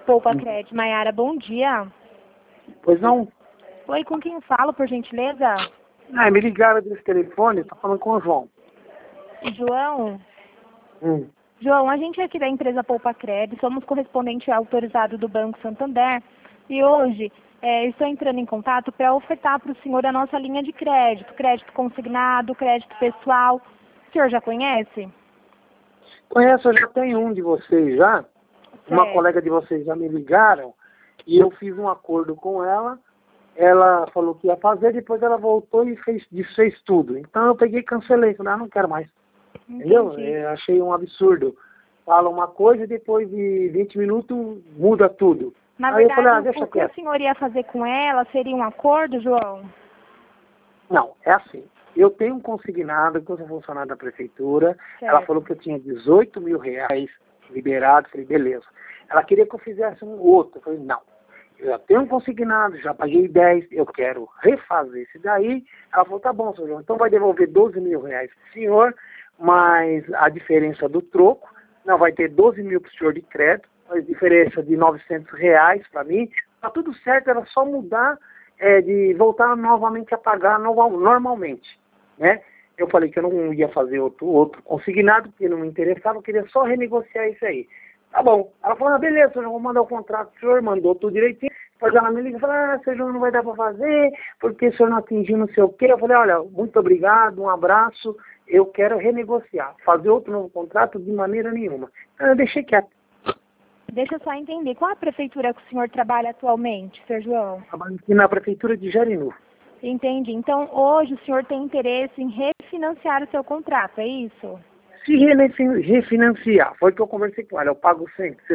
Poupa Crédito, Maiara, bom dia. Pois não? Oi, com quem falo, por gentileza? Me ligaram desse telefone, tô falando com o João. João? Hum. João, a gente é aqui da empresa Poupa Crédito, somos correspondente autorizado do Banco Santander e hoje estou entrando em contato para ofertar para o senhor a nossa linha de crédito, crédito consignado, crédito pessoal. O senhor já conhece? Conheço, eu já tenho um de vocês já. Uma Certo. colega de vocês já me ligaram e eu fiz um acordo com ela. Ela falou que ia fazer, depois ela voltou e desfez tudo. Então eu peguei e cancelei, falei, não quero mais. Entendeu? Achei um absurdo. Fala uma coisa e depois de 20 minutos muda tudo. Na Aí eu falei, verdade, deixa o que o quieto. senhor ia fazer com ela seria um acordo, João? Não, é assim. Eu tenho um consignado que eu sou funcionário da prefeitura. Certo. Ela falou que eu tinha 18 mil reais liberado. Falei, beleza. Ela queria que eu fizesse um outro. Eu falei, não. Eu já tenho um consignado, já paguei 10, eu quero refazer esse daí. Ela falou, tá bom, senhor João, então vai devolver 12 mil reais para o senhor, mas a diferença do troco, não, vai ter 12 mil para o senhor de crédito, a diferença de 900 reais para mim, tá tudo certo, era só mudar, de voltar novamente a pagar normalmente, né? Eu falei que eu não ia fazer outro consignado, porque não me interessava, eu queria só renegociar isso aí. Tá bom. Ela falou, beleza, eu vou mandar o contrato pro senhor, mandou tudo direitinho. Depois ela me liga e falou, senhor, não vai dar para fazer, porque o senhor não atingiu não sei o quê. Eu falei, olha, muito obrigado, um abraço, eu quero renegociar, fazer outro novo contrato de maneira nenhuma. Então eu deixei quieto. Deixa eu só entender, qual a prefeitura que o senhor trabalha atualmente, Sr. João? Trabalho aqui na prefeitura de Jarinu. Entendi. Então, hoje o senhor tem interesse em refinanciar o seu contrato, é isso? Se refinanciar, foi que eu conversei com ela, eu pago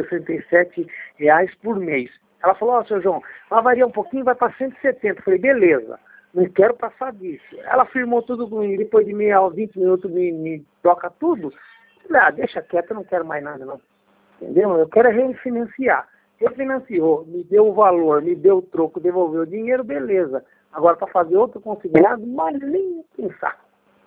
R$167 por mês. Ela falou, seu João, vai variar um pouquinho, vai para 170. Eu falei, beleza, não quero passar disso. Ela firmou tudo comigo, depois de 20 minutos me troca tudo. Eu falei, deixa quieto, eu não quero mais nada não. Entendeu? Eu quero refinanciar. Refinanciou, me deu o valor, me deu o troco, devolveu o dinheiro, beleza. Agora para fazer outro consignado, mas nem pensar.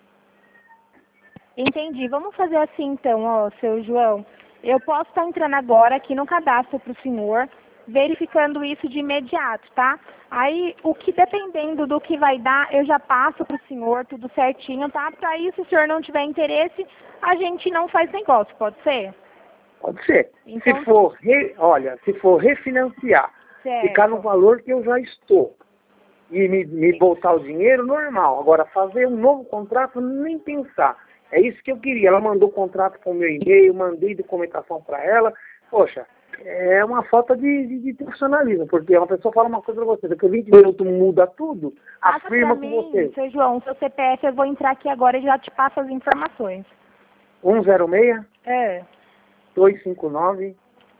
Entendi. Vamos fazer assim então, seu João. Eu posso estar entrando agora aqui no cadastro para o senhor, verificando isso de imediato, tá? Aí, o que dependendo do que vai dar, eu já passo para o senhor, tudo certinho, tá? Para isso, se o senhor não tiver interesse, a gente não faz negócio, pode ser? Pode ser. Então, se for refinanciar, certo. ficar no valor que eu já estou e me voltar o dinheiro, normal. Agora, fazer um novo contrato, nem pensar. É isso que eu queria. Ela mandou o contrato com o meu e-mail, mandei documentação para ela. Poxa, é uma falta de profissionalismo, porque uma pessoa fala uma coisa para você, daqui a 20 minutos muda tudo, afirma com você. Seu João, seu CPF, eu vou entrar aqui agora e já te passo as informações. 106 É. 259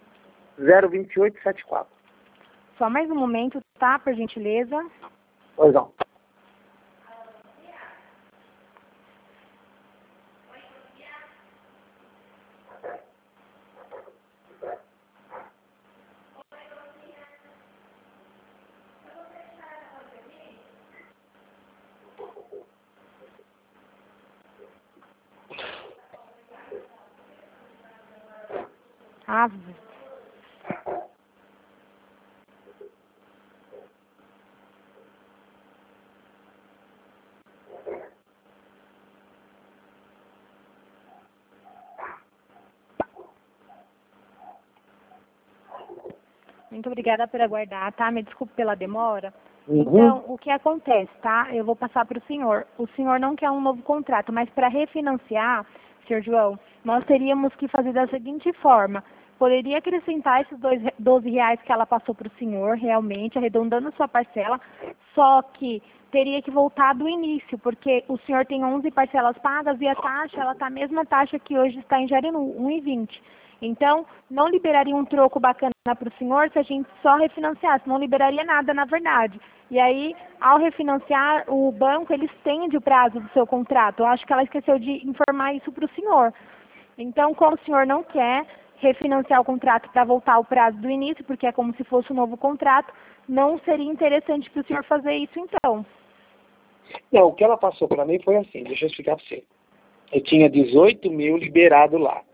02874. Só mais um momento, tá? Por gentileza. Pois não. Ave. Muito obrigada por aguardar, tá? Me desculpe pela demora. Então, o que acontece, tá? Eu vou passar para o senhor. O senhor não quer um novo contrato, mas para refinanciar, senhor João, nós teríamos que fazer da seguinte forma. Poderia acrescentar esses 12 reais que ela passou para o senhor, realmente, arredondando sua parcela, só que teria que voltar do início, porque o senhor tem 11 parcelas pagas e a taxa, ela está a mesma taxa que hoje está em Jarinu, 1,20. Então, não liberaria um troco bacana para o senhor se a gente só refinanciasse, não liberaria nada, na verdade. E aí, ao refinanciar, o banco, ele estende o prazo do seu contrato. Eu acho que ela esqueceu de informar isso para o senhor. Então, como o senhor não quer refinanciar o contrato para voltar ao prazo do início, porque é como se fosse um novo contrato, não seria interessante para o senhor fazer isso, então. Não, o que ela passou para mim foi assim, deixa eu explicar para você. Eu tinha 18 mil liberado lá.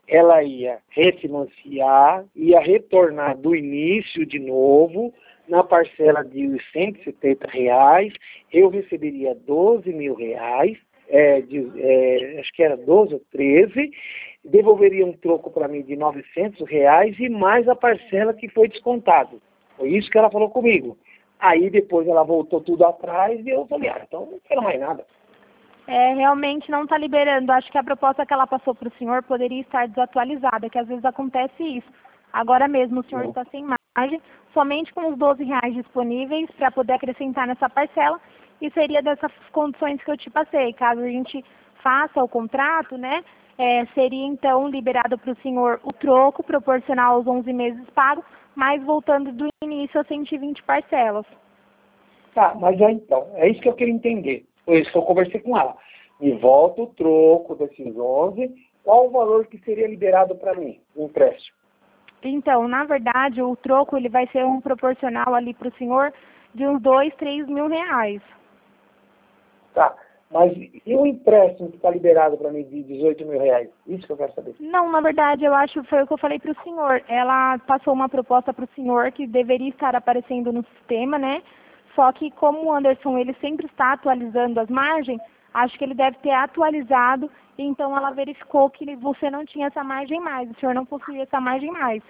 ela ia refinanciar, ia retornar do início de novo, na parcela de R$ 170, eu receberia R$ 12.000, acho que era 12 ou 13, devolveria um troco para mim de R$ 900 e mais a parcela que foi descontado. Foi isso que ela falou comigo. Aí depois ela voltou tudo atrás e eu falei, então não quero mais nada. Realmente não está liberando. Acho que a proposta que ela passou para o senhor poderia estar desatualizada, que às vezes acontece isso. Agora mesmo o senhor está sem margem, somente com os R$ 12 disponíveis para poder acrescentar nessa parcela, e seria dessas condições que eu te passei. Caso a gente faça o contrato, né, seria então liberado para o senhor o troco proporcional aos 11 meses pagos, mas voltando do início a 120 parcelas. Tá, mas então, é isso que eu queria entender. Foi isso que eu conversei com ela. Me volta o troco desses 11, qual o valor que seria liberado para mim, o empréstimo? Então, na verdade, o troco ele vai ser um proporcional ali para o senhor de uns R$ 2.000, R$ 3.000. Tá, mas e o empréstimo que está liberado para mim de R$ 18.000? Isso que eu quero saber. Não, na verdade, eu acho que foi o que eu falei para o senhor. Ela passou uma proposta para o senhor que deveria estar aparecendo no sistema, né? Só que como o Anderson ele sempre está atualizando as margens, acho que ele deve ter atualizado, então ela verificou que você não tinha essa margem mais, o senhor não possuía essa margem mais.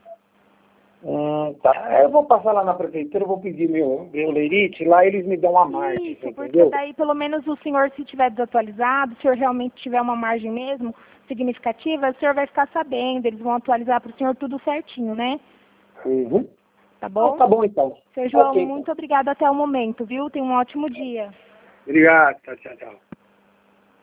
Tá, eu vou passar lá na prefeitura, eu vou pedir meu leirite, lá eles me dão uma margem, Isso, porque entendeu? daí pelo menos o senhor, se tiver desatualizado, se o senhor realmente tiver uma margem mesmo significativa, o senhor vai ficar sabendo, eles vão atualizar para o senhor tudo certinho, né? Uhum. Tá bom? Tá bom então. Seu João, Ok. muito obrigada até o momento, viu? Tenha um ótimo dia. Obrigado, tchau, tchau, tchau.